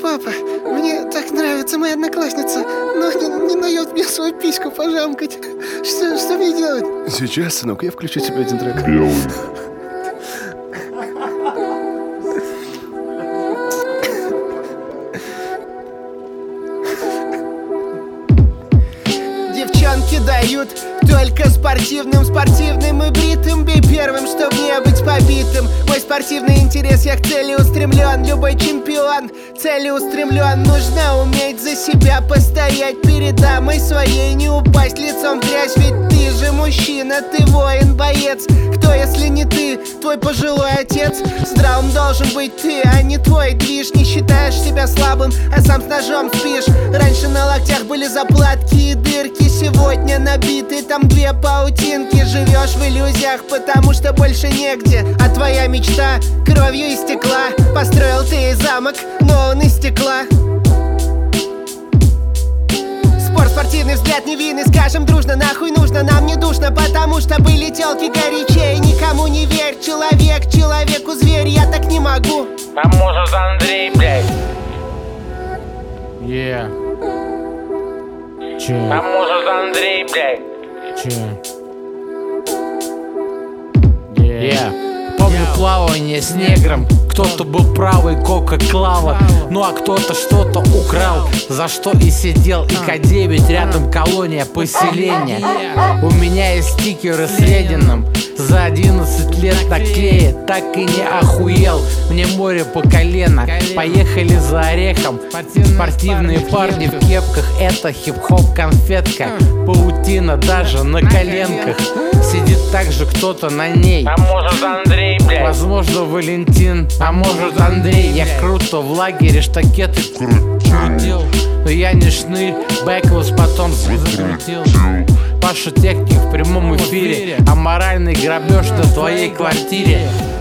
Папа, мне так нравится моя одноклассница, но не дает мне свою письку пожамкать. Что мне делать? Сейчас, сынок, я включу тебе один трек. Белый. Девчонки дают только спортивным и бритым. Бей первым, чтоб не быть побитым. Мой спортивный интерес, я к цели устремлен. Любой чемпион целеустремлен. Нужно уметь за себя постоять перед дамой своей, не упасть лицом в грязь. Ведь ты же мужчина, ты воин, боец. Кто, если не ты, твой пожилой отец? Здравым должен быть ты, а не твой движ. Не считаешь себя слабым, а сам с ножом спишь. Раньше на локтях были заплатки и дырки, сегодня набиты там две паутинки. Живешь в иллюзиях, потому что больше негде. А твоя мечта кровью истекла. Построил ты и замок, но он из стекла. Спортивный взгляд невинный, скажем дружно, нахуй нужно, нам не душно, потому что были тёлки горячее. Никому не верь, человеку зверь, я так не могу. А может Андрей, блядь? Че? А может Андрей, блядь? Помню плавание с негром. Кто-то был правый, кока клава. Ну а кто-то что-то украл, за что и сидел. И К9 рядом колония поселения. У меня есть стикеры с Лениным. За 11 лет наклеит, так и не охуел. Мне море по колено, поехали за орехом. Спортивные парни в кепках, это хип-хоп конфетка. Паутина даже на коленках. Сидит также кто-то на ней. А может Андрей, блядь? Возможно Валентин, а может Андрей. Я круто в лагере штакеты крутил. Но я не шнырь, бэквуз потом закрутил. Паша техник в прямом эфире. Аморальный грабеж на твоей квартире.